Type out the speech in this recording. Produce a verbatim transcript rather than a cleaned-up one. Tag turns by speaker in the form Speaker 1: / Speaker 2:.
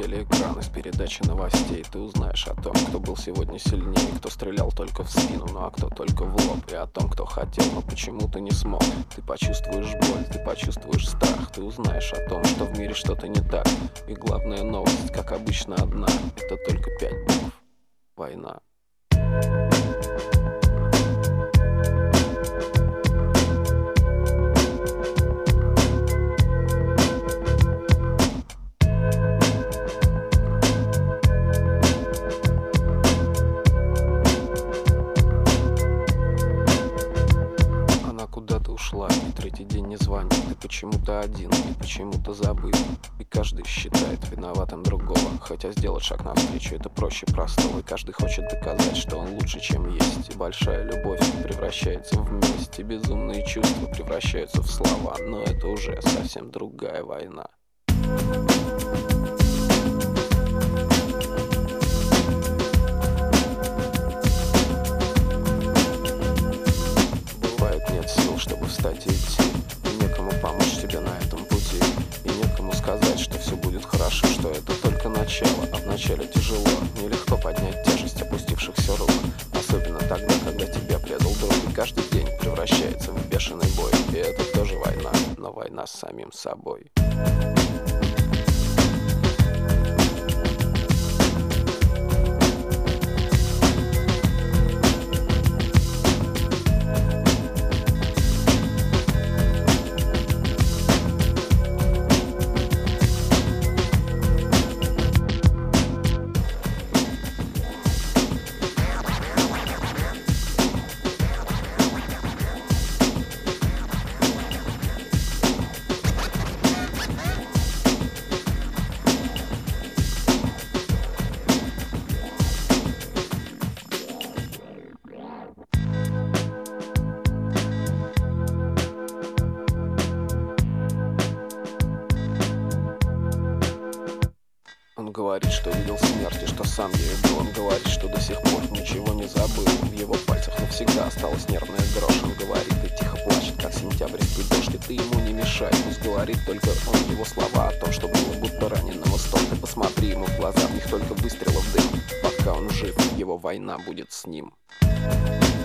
Speaker 1: телеэкран из передачи новостей. Ты узнаешь о том, кто был сегодня сильнее, кто стрелял только в спину, ну а кто только в лоб. И о том, кто хотел, но почему-то не смог. Ты почувствуешь боль, ты почувствуешь страх. Ты узнаешь о том, что в мире что-то не так. И главная новость, как обычно, одна. Это только пять букв. Война. Куда-то ушла, и третий день не звонит. Ты почему-то один, и почему-то забыл. И каждый считает виноватым другого. Хотя сделать шаг навстречу — это проще простого. И каждый хочет доказать, что он лучше, чем есть. И большая любовь превращается в месть, и безумные чувства превращаются в слова. Но это уже совсем другая война. Чтобы встать и идти, и некому помочь тебе на этом пути, и некому сказать, что все будет хорошо, что это только начало, а вначале тяжело. Нелегко поднять тяжесть опустившихся рук, особенно тогда, когда тебя предал друг. И каждый день превращается в бешеный бой. И это тоже война, но война с самим собой. Он говорит, что видел смерть и что сам ею был. Он говорит, что до сих пор ничего не забыл. В его пальцах навсегда осталась нервная дрожь. Он говорит и тихо плачет, как сентябрьский дождь. И ты ему не мешай, пусть говорит только он. Его слова о том, что было будто раненого стон. Ты посмотри ему в глаза, в них только выстрелов дым. Пока он жив, его война будет с ним.